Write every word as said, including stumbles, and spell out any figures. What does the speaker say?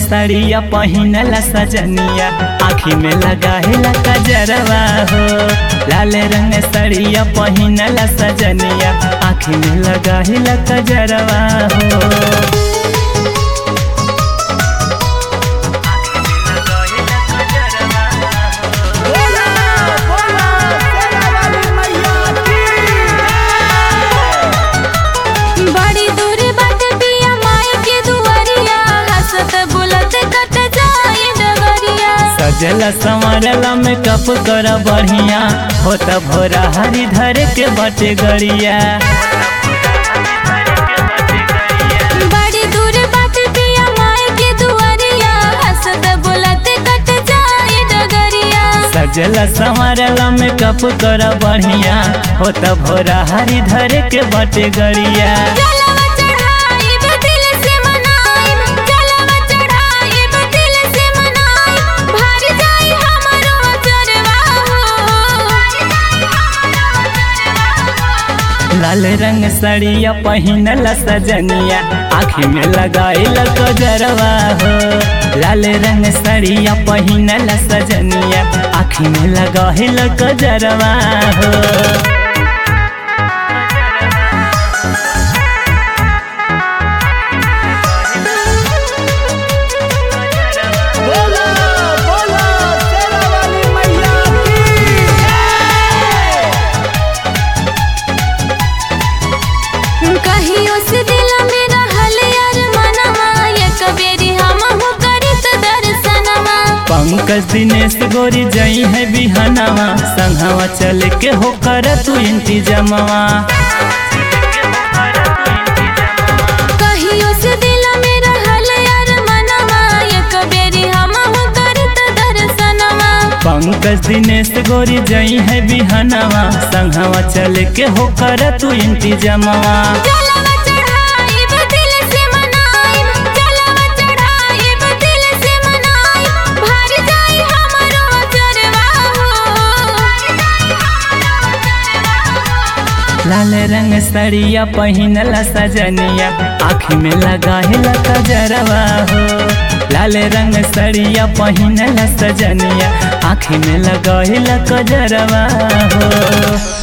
साड़िया पहिनला सजनिया, आँखी में लगाहेला कजरवा हो। लाल रंग साड़िया पहिनला सजनिया, आँखी में लगाहेला कजरवा हो। सजला संवरला में कप कर बढ़िया, होता भोरा हरी धर के बटे गरिया। बड़ी दूर बात पिया माए के दुआरिया, हंसत बोलत कट जाए डगरिया। सजला संवरला में कप कर बढ़िया, होता भोरा हरी धर के बटे गरिया। लाल रंग साड़िया पहिनला सजनिया, आँखी में लगाइल कजरवा हो। लाल रंग साड़िया पहिनला सजनिया, आँखी में लगाइल कजरवा हो। कहियो से दिल में रहल यार मनवा, एक बेरी हमहु करित दर्शनवा। पंकज दिनेश गोरी जई है बिहनवा, संघवा चल के हो कर तू इंतजामवा। कहियो से दिल में रहल यार मनवा, एक बेरी हमहु करित दर्शनवा। पंकज दिनेश गोरी जई है बिहनवा, संघवा चल के हो कर तू इंतजामवा। लाल रंग साड़िया पहिनला सजनिया, आँखी में लगाहेला कजरवा हो। लाल रंग साड़िया पहिनला सजनिया, आँखी में लगाहेला कजरवा हो।